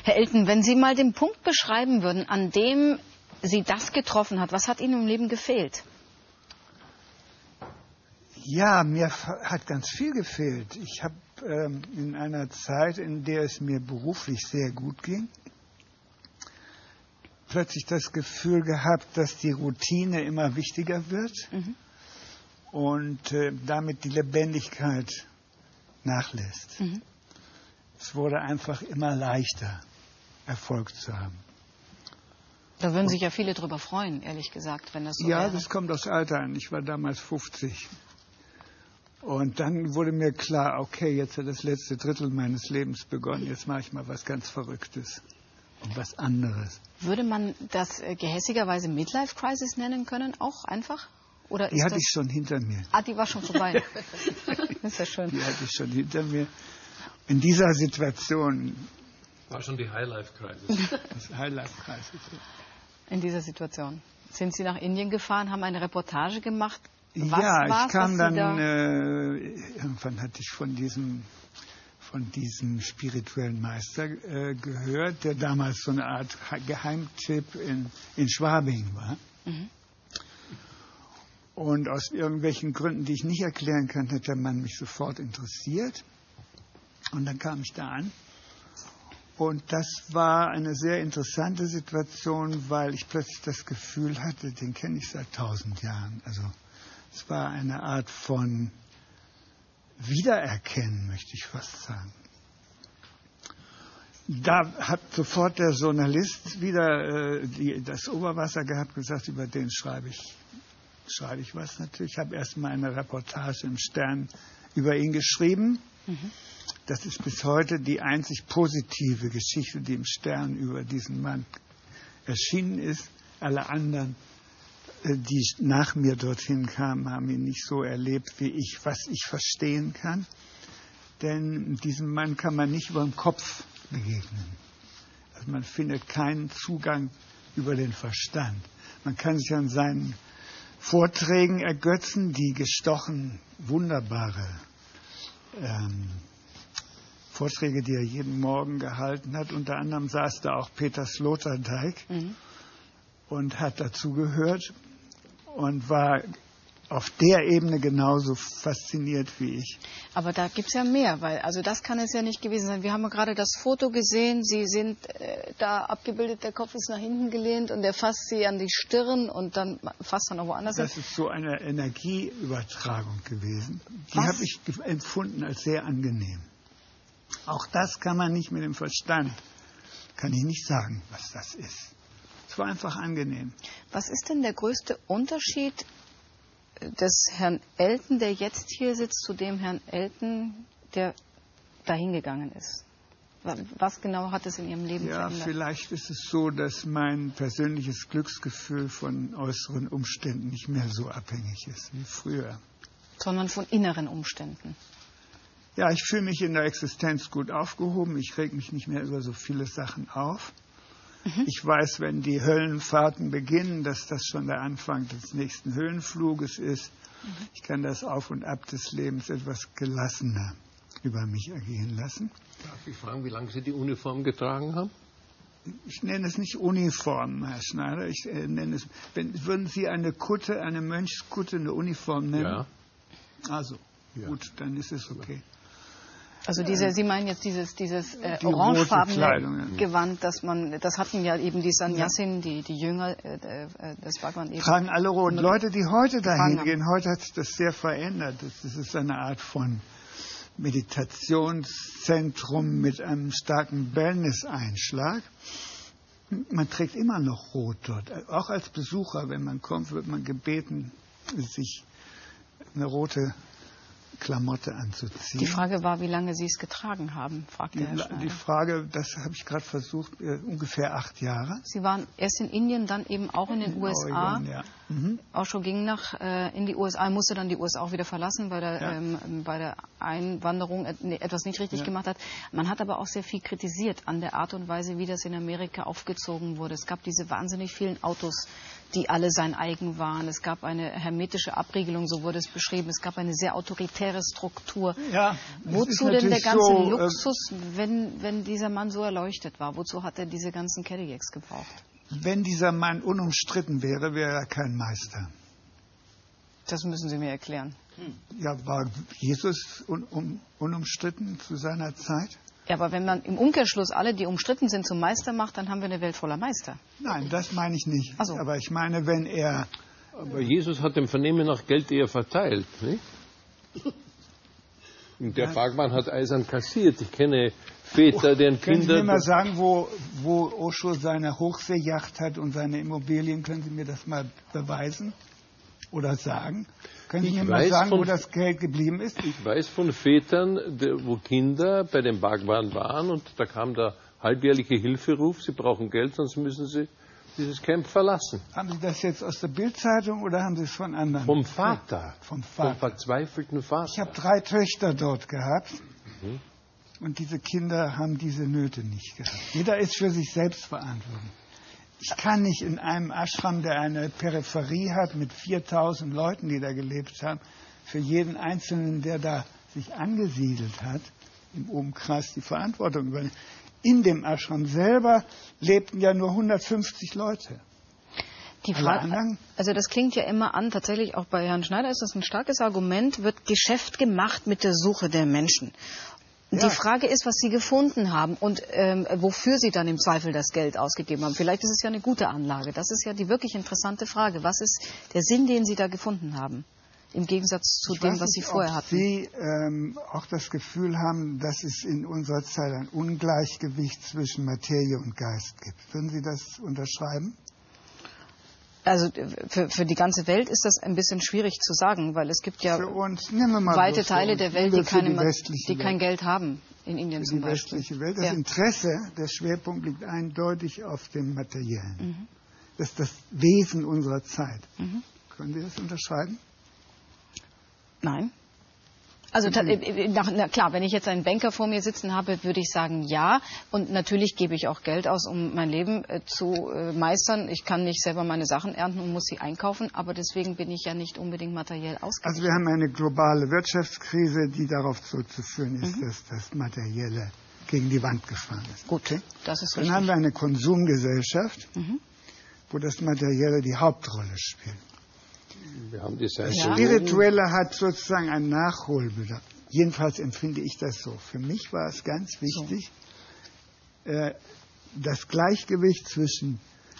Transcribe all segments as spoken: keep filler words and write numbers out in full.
Herr Elton, wenn Sie mal den Punkt beschreiben würden, an dem Sie das getroffen hat, was hat Ihnen im Leben gefehlt? Ja, mir hat ganz viel gefehlt. Ich habe ähm, in einer Zeit, in der es mir beruflich sehr gut ging, plötzlich das Gefühl gehabt, dass die Routine immer wichtiger wird mhm. und äh, damit die Lebendigkeit nachlässt. Mhm. Es wurde einfach immer leichter, Erfolg zu haben. Da würden sich ja viele drüber freuen, ehrlich gesagt, wenn das so Ja, wäre. das kommt aus Alter an. Ich war damals fünfzig. Und dann wurde mir klar, okay, jetzt hat das letzte Drittel meines Lebens begonnen. Jetzt mache ich mal was ganz Verrücktes und was anderes. Würde man das äh, gehässigerweise Midlife Crisis nennen können, auch einfach? Oder ist die hatte das... ich schon hinter mir. Ah, die war schon vorbei. Das ist ja schön. Die hatte ich schon hinter mir. In dieser Situation... War schon die High-Life Crisis. Das High-Life Crisis, ja. In dieser Situation. Sind Sie nach Indien gefahren, haben eine Reportage gemacht? Was ja, war's, ich kam dann, da äh, irgendwann hatte ich von diesem, von diesem spirituellen Meister äh, gehört, der damals so eine Art Geheimtipp in, in Schwabing war. Mhm. Und aus irgendwelchen Gründen, die ich nicht erklären kann, hat der Mann mich sofort interessiert. Und dann kam ich da an. Und das war eine sehr interessante Situation, weil ich plötzlich das Gefühl hatte, den kenne ich seit tausend Jahren. Also es war eine Art von Wiedererkennen, möchte ich fast sagen. Da hat sofort der Journalist wieder äh, die, das Oberwasser gehabt, gesagt, über den schreibe ich, schreibe ich was natürlich. Ich habe erst mal eine Reportage im Stern über ihn geschrieben. Mhm. Das ist bis heute die einzig positive Geschichte, die im Stern über diesen Mann erschienen ist. Alle anderen, die nach mir dorthin kamen, haben ihn nicht so erlebt wie ich, was ich verstehen kann. Denn diesem Mann kann man nicht über den Kopf begegnen. Also man findet keinen Zugang über den Verstand. Man kann sich an seinen Vorträgen ergötzen, die gestochen wunderbare ähm, Vorträge, die er jeden Morgen gehalten hat. Unter anderem saß da auch Peter Sloterdijk mhm. und hat dazu gehört und war auf der Ebene genauso fasziniert wie ich. Aber da gibt es ja mehr, weil also das kann es ja nicht gewesen sein. Wir haben ja gerade das Foto gesehen, Sie sind äh, da abgebildet, der Kopf ist nach hinten gelehnt und er fasst Sie an die Stirn und dann fasst er noch woanders hin. Das ist so eine Energieübertragung gewesen. Die habe ich empfunden als sehr angenehm. Auch das kann man nicht mit dem Verstand, kann ich nicht sagen, was das ist. Es war einfach angenehm. Was ist denn der größte Unterschied des Herrn Elton, der jetzt hier sitzt, zu dem Herrn Elton, der dahin gegangen ist? Was genau hat es in Ihrem Leben ja, verändert? Ja, vielleicht ist es so, dass mein persönliches Glücksgefühl von äußeren Umständen nicht mehr so abhängig ist wie früher. Sondern von inneren Umständen. Ja, ich fühle mich in der Existenz gut aufgehoben. Ich reg mich nicht mehr über so viele Sachen auf. Mhm. Ich weiß, wenn die Höllenfahrten beginnen, dass das schon der Anfang des nächsten Höhenfluges ist. Mhm. Ich kann das Auf und Ab des Lebens etwas gelassener über mich ergehen lassen. Darf ich fragen, wie lange Sie die Uniform getragen haben? Ich nenne es nicht Uniform, Herr Schneider. Ich äh, nenne es, wenn, würden Sie eine Kutte, eine Mönchskutte, eine Uniform nennen? Ja. Also, ja. Gut, dann ist es okay. Also diese, äh, Sie meinen jetzt dieses, dieses äh, orangefarbene Gewand, das man, das hatten ja eben die Sannyasin, die, die Jünger äh, äh, des Bhagwan eben. Tragen alle rot. Leute, die heute dahin gehen, heute hat sich das sehr verändert. Das ist eine Art von Meditationszentrum mit einem starken Wellness-Einschlag. Man trägt immer noch rot dort. Auch als Besucher, wenn man kommt, wird man gebeten, sich eine rote Klamotte anzuziehen. Die Frage war, wie lange Sie es getragen haben, fragte die, Herr Schneider. Die Frage, das habe ich gerade versucht, äh, ungefähr acht Jahre. Sie waren erst in Indien, dann eben auch in den in U S A. Oregon, ja. Mhm. Osho ging nach äh, in die U S A, musste dann die U S A auch wieder verlassen, weil er ja. ähm, bei der Einwanderung etwas nicht richtig ja. gemacht hat. Man hat aber auch sehr viel kritisiert an der Art und Weise, wie das in Amerika aufgezogen wurde. Es gab diese wahnsinnig vielen Autos, die alle sein eigen waren. Es gab eine hermetische Abriegelung, so wurde es beschrieben. Es gab eine sehr autoritäre Struktur. Ja, wozu denn der ganze so, Luxus, wenn, wenn dieser Mann so erleuchtet war? Wozu hat er diese ganzen Cadillacs gebraucht? Wenn dieser Mann unumstritten wäre, wäre er kein Meister. Das müssen Sie mir erklären. Ja, war Jesus un, un, unumstritten zu seiner Zeit? Ja, aber wenn man im Umkehrschluss alle, die umstritten sind, zum Meister macht, dann haben wir eine Welt voller Meister. Nein, das meine ich nicht. Ach so. Aber ich meine, wenn er... Aber Jesus hat dem Vernehmen nach Geld eher verteilt, nicht? Und der Bergmann hat eisern kassiert. Ich kenne Väter, deren Können Kinder... Sie mir mal sagen, wo, wo Osho seine Hochseejacht hat und seine Immobilien? Können Sie mir das mal beweisen oder sagen? Können Sie Ich mir mal weiß sagen, von- wo das Geld geblieben ist? Ich weiß von Vätern, der- wo Kinder bei den Bergmann waren und da kam der halbjährliche Hilferuf, sie brauchen Geld, sonst müssen sie dieses Camp verlassen. Haben Sie das jetzt aus der Bildzeitung oder haben Sie es von anderen? Vom Vater. Vom Vom Vater. verzweifelten Vater. Ich habe drei Töchter dort gehabt. Mhm. Und diese Kinder haben diese Nöte nicht gehabt. Jeder ist für sich selbst verantwortlich. Ich kann nicht in einem Ashram, der eine Peripherie hat mit viertausend Leuten, die da gelebt haben, für jeden Einzelnen, der da sich angesiedelt hat, im Umkreis die Verantwortung übernehmen. In dem Ashram selber lebten ja nur hundertfünfzig Leute. Die Alle Frage, anderen? also das klingt ja immer an, tatsächlich auch bei Herrn Schneider ist das ein starkes Argument, wird Geschäft gemacht mit der Suche der Menschen. Ja. Die Frage ist, was Sie gefunden haben und ähm, wofür Sie dann im Zweifel das Geld ausgegeben haben. Vielleicht ist es ja eine gute Anlage. Das ist ja die wirklich interessante Frage. Was ist der Sinn, den Sie da gefunden haben? Im Gegensatz zu Ich dem, weiß was Sie nicht, vorher ob hatten. Sie ähm, auch das Gefühl haben, dass es in unserer Zeit ein Ungleichgewicht zwischen Materie und Geist gibt. Würden Sie das unterschreiben? Also für, für die ganze Welt ist das ein bisschen schwierig zu sagen, weil es gibt ja Für uns, nehmen wir mal weite bloß für Teile uns, der Welt, nehmen wir die, für keine, die Ma- westliche die kein Welt. Geld haben. In Indien Für zum die Beispiel. westliche Welt. Das Ja. Interesse, der Schwerpunkt liegt eindeutig auf dem Materiellen. Mhm. Das ist das Wesen unserer Zeit. Mhm. Können Sie das unterschreiben? Nein. Also ta- äh, nach, na klar, wenn ich jetzt einen Banker vor mir sitzen habe, würde ich sagen ja. Und natürlich gebe ich auch Geld aus, um mein Leben äh, zu äh, meistern. Ich kann nicht selber meine Sachen ernten und muss sie einkaufen, aber deswegen bin ich ja nicht unbedingt materiell ausgerichtet. Also wir haben eine globale Wirtschaftskrise, die darauf zurückzuführen ist, Mhm. dass das Materielle gegen die Wand gefahren ist. Gut, Okay? das ist Dann richtig. haben wir eine Konsumgesellschaft, Mhm. wo das Materielle die Hauptrolle spielt. Wir haben die Das Science- Spirituelle hat sozusagen einen Nachholbedarf. Jedenfalls empfinde ich das so. Für mich war es ganz wichtig, äh, das Gleichgewicht zwischen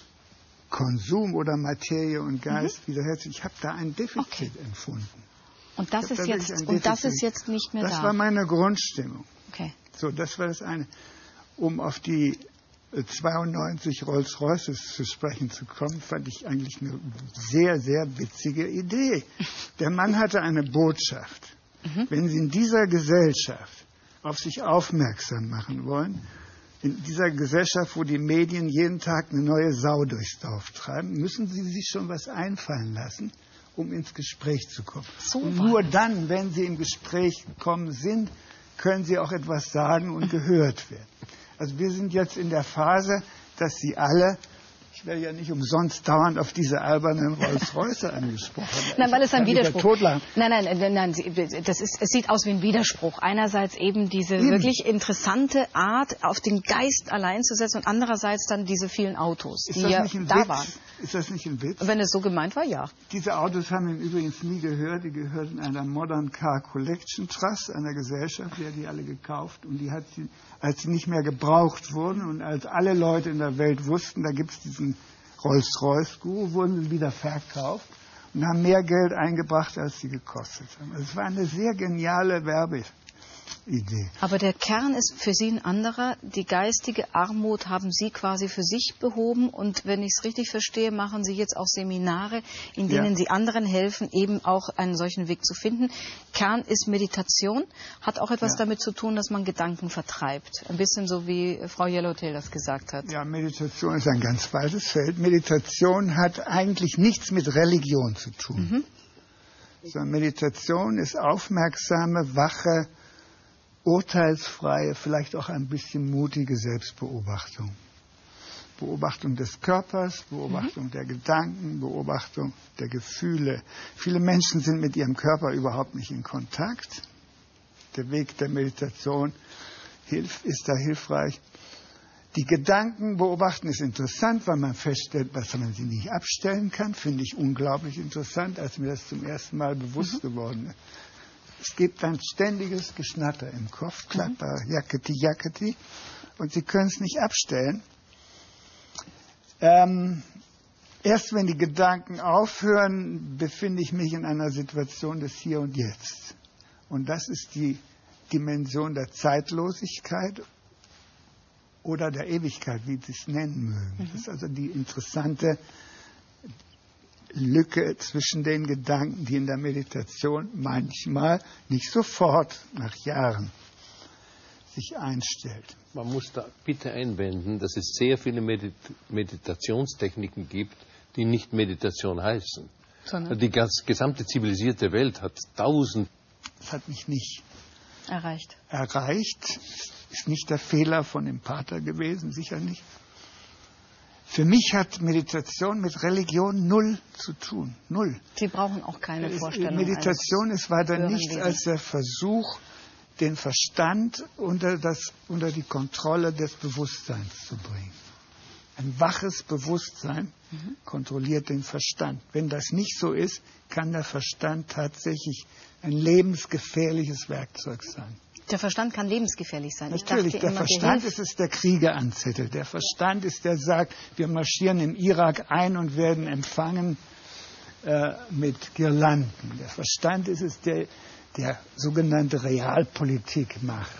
Konsum oder Materie und Geist Mhm. wiederherzustellen. Ich habe da ein Defizit Okay. empfunden. Und das Ich hab ist da jetzt wirklich ein und das Defizit. ist jetzt nicht mehr Das da. war meine Grundstimmung. Okay. So, das war das eine. Um auf die äh, zweiundneunzig Rolls-Royces zu sprechen zu kommen, fand ich eigentlich eine sehr, sehr witzige Idee. Der Mann hatte eine Botschaft. Mhm. Wenn Sie in dieser Gesellschaft auf sich aufmerksam machen wollen, in dieser Gesellschaft, wo die Medien jeden Tag eine neue Sau durchs Dorf treiben, müssen Sie sich schon was einfallen lassen, um ins Gespräch zu kommen. So Und war nur das. dann, wenn Sie im Gespräch gekommen sind, können Sie auch etwas sagen und gehört werden. Also wir sind jetzt in der Phase, dass Sie alle, ich werde ja nicht umsonst dauernd auf diese albernen Rolls-Royce angesprochen. Nein, weil es ein Ich kann mich ja Widerspruch totlachen. Nein, nein, nein, nein Sie, das ist, es sieht aus wie ein Widerspruch. Einerseits eben diese Eben. wirklich interessante Art, auf den Geist allein zu setzen und andererseits dann diese vielen Autos, Ist die das ja nicht ein da Witz? waren. Ist das nicht ein Witz? Wenn es so gemeint war, ja. Diese Autos haben ihn übrigens nie gehört. Die gehörten einer Modern Car Collection Trust, einer Gesellschaft, die hat die alle gekauft. Und die hat sie, als sie nicht mehr gebraucht wurden und als alle Leute in der Welt wussten, da gibt es diesen Rolls-Royce-Guru, wurden sie wieder verkauft und haben mehr Geld eingebracht, als sie gekostet haben. Also es war eine sehr geniale Werbeidee. Aber der Kern ist für Sie ein anderer. Die geistige Armut haben Sie quasi für sich behoben. Und wenn ich es richtig verstehe, machen Sie jetzt auch Seminare, in denen Ja. Sie anderen helfen, eben auch einen solchen Weg zu finden. Kern ist Meditation, hat auch etwas Ja. damit zu tun, dass man Gedanken vertreibt. Ein bisschen so, wie Frau Yellowtail das gesagt hat. Ja, Meditation ist ein ganz weites Feld. Meditation hat eigentlich nichts mit Religion zu tun. Mhm. Sondern Meditation ist aufmerksame, wache, urteilsfreie, vielleicht auch ein bisschen mutige Selbstbeobachtung. Beobachtung des Körpers, Beobachtung mhm. der Gedanken, Beobachtung der Gefühle. Viele Menschen sind mit ihrem Körper überhaupt nicht in Kontakt. Der Weg der Meditation hilft, ist da hilfreich. Die Gedanken beobachten ist interessant, weil man feststellt, dass man sie nicht abstellen kann. Finde ich unglaublich interessant, als mir das zum ersten Mal bewusst mhm. geworden ist. Es gibt ein ständiges Geschnatter im Kopf, Klapper, mhm. Jaketi, Jaketi, und Sie können es nicht abstellen. Ähm, erst wenn die Gedanken aufhören, befinde ich mich in einer Situation des Hier und Jetzt. Und das ist die Dimension der Zeitlosigkeit oder der Ewigkeit, wie Sie es nennen mögen. Mhm. Das ist also die interessante Lücke zwischen den Gedanken, die in der Meditation manchmal, nicht sofort, nach Jahren, sich einstellt. Man muss da bitte einwenden, dass es sehr viele Medit- Meditationstechniken gibt, die nicht Meditation heißen. Sondern? Die ganz, gesamte zivilisierte Welt hat tausend. Das hat mich nicht erreicht. Erreicht. Ist nicht der Fehler von dem Pater gewesen, sicher nicht. Für mich hat Meditation mit Religion null zu tun. Null. Sie brauchen auch keine es, Vorstellung. Meditation ist weiter nichts als der Versuch, den Verstand unter, das, unter die Kontrolle des Bewusstseins zu bringen. Ein waches Bewusstsein mhm. kontrolliert den Verstand. Wenn das nicht so ist, kann der Verstand tatsächlich ein lebensgefährliches Werkzeug sein. Der Verstand kann lebensgefährlich sein. Natürlich, der immer, Verstand ist es, der Kriege anzettelt. Der Verstand ist, der sagt, wir marschieren im Irak ein und werden empfangen äh, mit Girlanden. Der Verstand ist es, der, der sogenannte Realpolitik macht.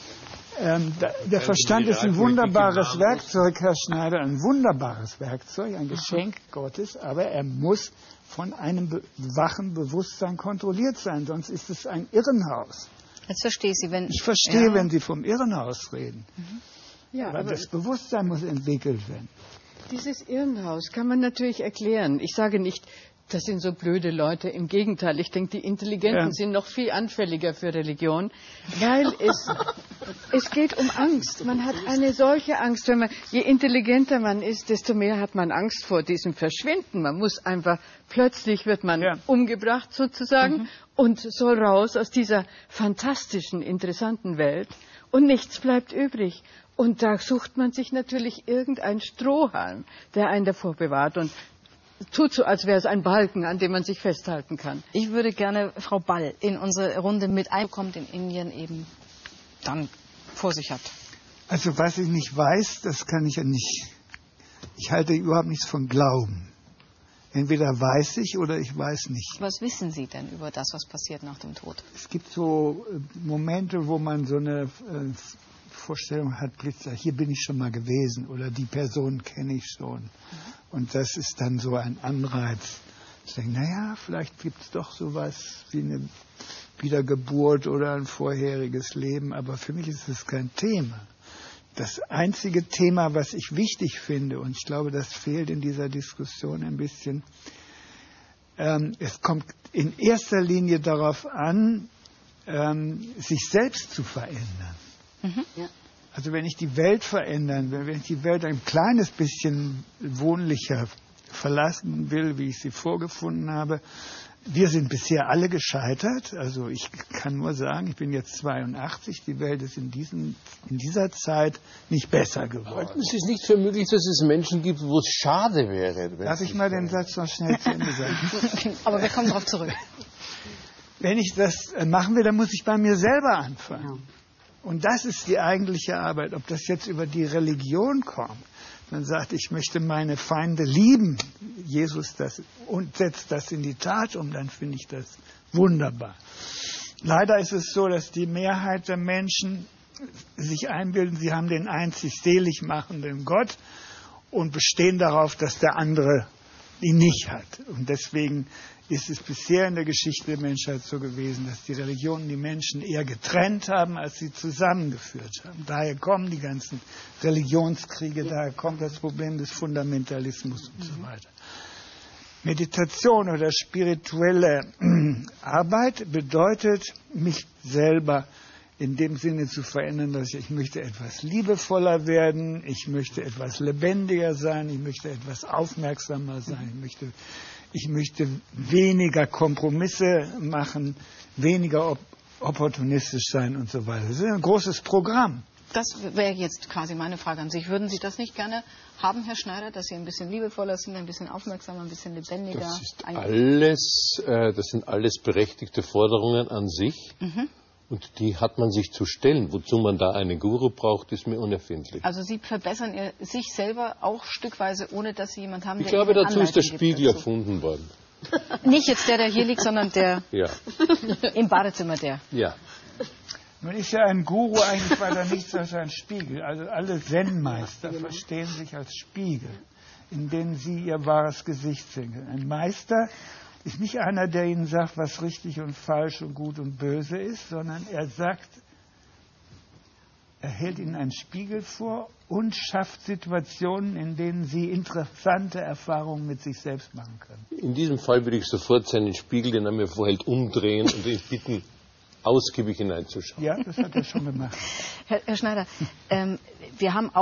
Ähm, der, der Verstand ist ein wunderbares Werkzeug, Herr Schneider, ein wunderbares Werkzeug, ein Geschenk Gottes, aber er muss von einem be- wachen Bewusstsein kontrolliert sein, sonst ist es ein Irrenhaus. Jetzt verstehe ich Sie, wenn... Ich verstehe, ja. wenn Sie vom Irrenhaus reden. Mhm. Ja, aber, aber das Bewusstsein muss entwickelt werden. Dieses Irrenhaus kann man natürlich erklären. Ich sage nicht, das sind so blöde Leute. Im Gegenteil, ich denke, die Intelligenten ja. sind noch viel anfälliger für Religion, weil es, es geht um Angst. Man hat eine solche Angst. Wenn man, je intelligenter man ist, desto mehr hat man Angst vor diesem Verschwinden. Man muss einfach, plötzlich wird man ja. umgebracht sozusagen mhm. und soll raus aus dieser fantastischen, interessanten Welt und nichts bleibt übrig. Und da sucht man sich natürlich irgendeinen Strohhalm, der einen davor bewahrt. Und tut so, als wäre es ein Balken, an dem man sich festhalten kann. Ich würde gerne Frau Ball in unsere Runde mit einkommen, in Indien eben dann vor sich hat. Also was ich nicht weiß, das kann ich ja nicht. Ich halte überhaupt nichts von Glauben. Entweder weiß ich oder ich weiß nicht. Was wissen Sie denn über das, was passiert nach dem Tod? Es gibt so Momente, wo man so eine äh, Vorstellung hat, Blitzer, hier bin ich schon mal gewesen oder die Person kenne ich schon. Mhm. Und das ist dann so ein Anreiz. Ich denke, naja, vielleicht gibt es doch sowas wie eine Wiedergeburt oder ein vorheriges Leben, aber für mich ist es kein Thema. Das einzige Thema, was ich wichtig finde, und ich glaube, das fehlt in dieser Diskussion ein bisschen, ähm, es kommt in erster Linie darauf an, ähm, sich selbst zu verändern. Mhm. Ja. Also wenn ich die Welt verändern will, wenn ich die Welt ein kleines bisschen wohnlicher verlassen will, wie ich sie vorgefunden habe. Wir sind bisher alle gescheitert. Also ich kann nur sagen, ich bin jetzt zweiundachtzig, die Welt ist in, diesen, in dieser Zeit nicht besser geworden. Halten Sie es nicht für möglich, dass es Menschen gibt, wo es schade wäre? Darf ich mal den Satz noch schnell zu Ende sagen? Aber wir kommen darauf zurück. Wenn ich das machen will, dann muss ich bei mir selber anfangen. Ja. Und das ist die eigentliche Arbeit. Ob das jetzt über die Religion kommt, man sagt, ich möchte meine Feinde lieben, Jesus das, und setzt das in die Tat um, dann finde ich das wunderbar. Leider ist es so, dass die Mehrheit der Menschen sich einbilden, sie haben den einzig selig machenden Gott und bestehen darauf, dass der andere ihn nicht hat. Und deswegen ist es bisher in der Geschichte der Menschheit so gewesen, dass die Religionen die Menschen eher getrennt haben, als sie zusammengeführt haben. Daher kommen die ganzen Religionskriege, daher kommt das Problem des Fundamentalismus und so weiter. Meditation oder spirituelle Arbeit bedeutet, mich selber in dem Sinne zu verändern, dass ich, ich möchte etwas liebevoller werden, ich möchte etwas lebendiger sein, ich möchte etwas aufmerksamer sein, ich möchte, ich möchte weniger Kompromisse machen, weniger op opportunistisch sein und so weiter. Das ist ein großes Programm. Das wäre jetzt quasi meine Frage an Sie. Würden Sie das nicht gerne haben, Herr Schneider, dass Sie ein bisschen liebevoller sind, ein bisschen aufmerksamer, ein bisschen lebendiger? Das ist alles, äh, das sind alles berechtigte Forderungen an sich. Mhm. Und die hat man sich zu stellen. Wozu man da einen Guru braucht, ist mir unerfindlich. Also Sie verbessern ihr, sich selber auch stückweise, ohne dass Sie jemand haben, ich der glaube, Ihnen dazu ist der Spiegel dazu. erfunden worden. Nicht jetzt der, der hier liegt, sondern der ja. im Badezimmer der. Ja. Nun ist ja ein Guru eigentlich weiter nichts als ein Spiegel. Also alle Zen-Meister verstehen sich als Spiegel, in denen sie ihr wahres Gesicht sehen. Ein Meister ist nicht einer, der ihnen sagt, was richtig und falsch und gut und böse ist, sondern er sagt, er hält ihnen einen Spiegel vor und schafft Situationen, in denen sie interessante Erfahrungen mit sich selbst machen können. In diesem Fall würde ich sofort seinen Spiegel, den er mir vorhält, umdrehen und ihn bitten, ausgiebig hineinzuschauen. Ja, das hat er schon gemacht. Herr, Herr Schneider, ähm, wir haben auch